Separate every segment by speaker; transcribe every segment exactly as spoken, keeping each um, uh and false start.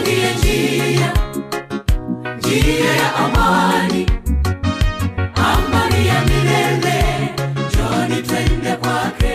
Speaker 1: ndiye njia, njia ya amani, amani ya milele. Njoni twende kwake.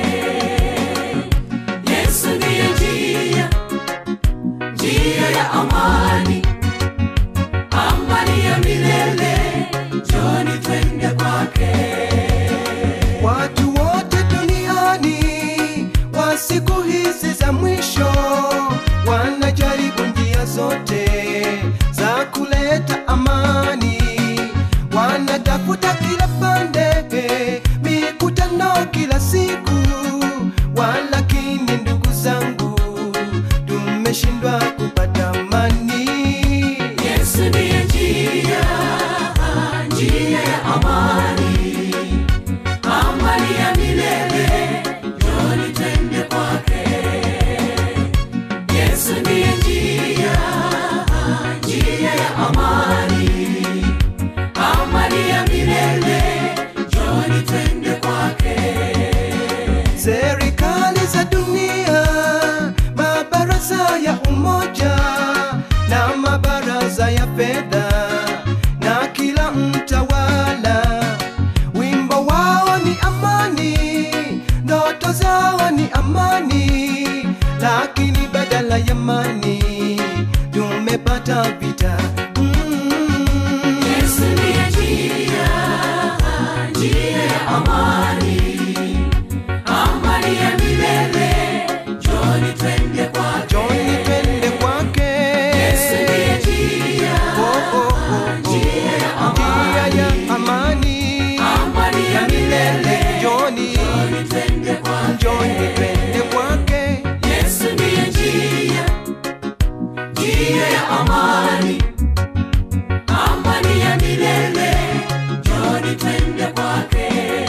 Speaker 1: Yesu ndiye njia, njia ya amani, amani ya milele. Njoni twende kwake.
Speaker 2: Watu wote duniani wa siku hizi za mwisho wanajaribu njia zote za kuleta amani. Wanatafuta kila pande, mikutano kila siku, walakini ndugu zangu, tumeshindwa kupata amani.
Speaker 1: Yesu ndiye njia, njia ya amani, amani ya milele. Njoni twende kwake. Yesu ndiye njia, njia ya amani, amani ya milele. Njoni twende kwake.
Speaker 2: Serikali za dunia, mabaraza ya umoja na mabaraza ya fedha na kila mtawala, wimbo wao ni amani, ndoto zao ni amani, lakini badala ya amani tumepata vita.
Speaker 1: Yesu ndiye njia, njia ya amani, amani ya milele. Njoni twende kwake.
Speaker 2: Njoni twende kwake.
Speaker 1: Yesu ndiye njia,
Speaker 2: Oh, oh, oh, oh.
Speaker 1: njia ya
Speaker 2: Njia
Speaker 1: amani,
Speaker 2: ya amani,
Speaker 1: amani ya milele.
Speaker 2: Njoni,
Speaker 1: Njoni twende kwake.
Speaker 2: njoni twende kwake.
Speaker 1: Yesu ndiye njia, njia ya amani, amani ya milele. Njoni twende kwake.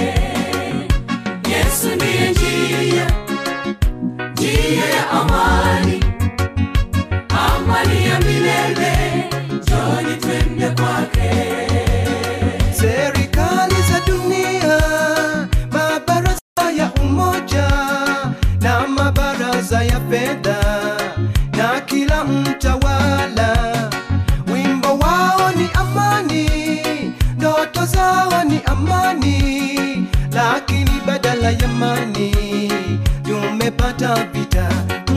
Speaker 1: Yesu ndiye njia, njia ya amani, amani ya milele. Njoni twende kwake.
Speaker 2: Serikali za dunia, mabaraza ya umoja na mabaraza ya fedha na kila mtawala, wimbo wao ni amani, ndoto zao ni amani, lakini badala ya amani tumepata vita.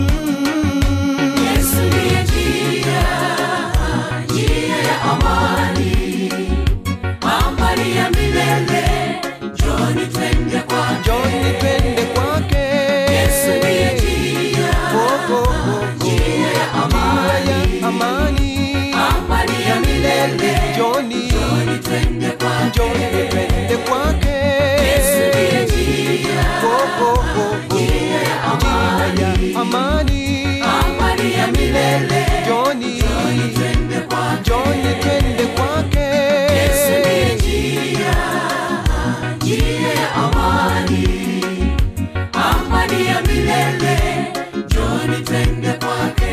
Speaker 1: Yesu ndiye njia, njia ya amani, amani ya milele. Njoni twende kwake.
Speaker 2: Njoni twende kwake.
Speaker 1: Yesu ndiye njia,
Speaker 2: Oh, oh, oh, oh.
Speaker 1: njia ya amani,
Speaker 2: Njia ya amani,
Speaker 1: amani ya milele.
Speaker 2: Njoni,
Speaker 1: Njoni twende kwake.
Speaker 2: njoni twende kwake.
Speaker 1: Yesu ndiye njia,
Speaker 2: Oh, oh, oh, oh.
Speaker 1: njia ya amani,
Speaker 2: Njia ya amani,
Speaker 1: amani ya milele.
Speaker 2: Njoni,
Speaker 1: Njoni twende kwake.
Speaker 2: njoni twende kwake.
Speaker 1: Yesu ndiye njia, njia ya amani, amani ya milele. Njoni twende kwake.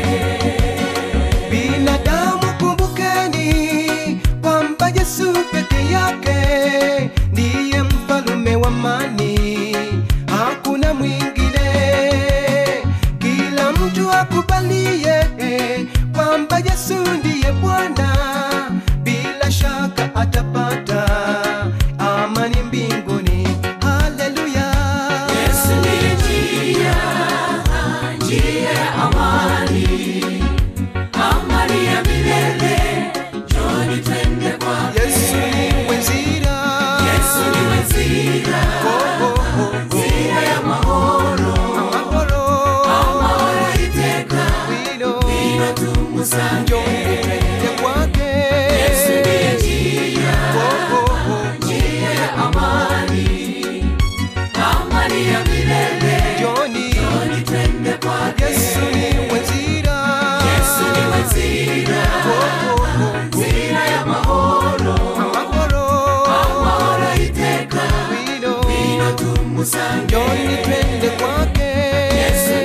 Speaker 2: Binadamu kumbukeni kwamba Yesu peke yake ndiye mfalme wa amani, hakuna mwingine. Kila mtu akubalie kwamba Yesu ndiye Bwana, bila shaka atapata amani mbinguni. Haleluya.
Speaker 1: Yesu ndiye njia, njia ya amani, amani ya milele. Njoni twende kwake.
Speaker 2: Yesu ni wenzira.
Speaker 1: Yesu ni wenzira,
Speaker 2: Oh, oh, oh, oh.
Speaker 1: nzira ya mahoro,
Speaker 2: Amahoro,
Speaker 1: amahoro iteka.
Speaker 2: wino,
Speaker 1: Wino tumusange.
Speaker 2: njoni twende kwake.
Speaker 1: Yesu ndiye njia,
Speaker 2: Oh, oh, oh, oh.
Speaker 1: njia ya amani, amani ya milele.
Speaker 2: Njoni,
Speaker 1: Njoni twende kwake.
Speaker 2: Yesu ni wenzira.
Speaker 1: Yesu ni wenzira,
Speaker 2: Oh, oh, oh, oh.
Speaker 1: nzira ya mahoro,
Speaker 2: Amahoro,
Speaker 1: amahoro iteka.
Speaker 2: wino,
Speaker 1: Wino tumusange.
Speaker 2: njoni twende kwake.
Speaker 1: Yesu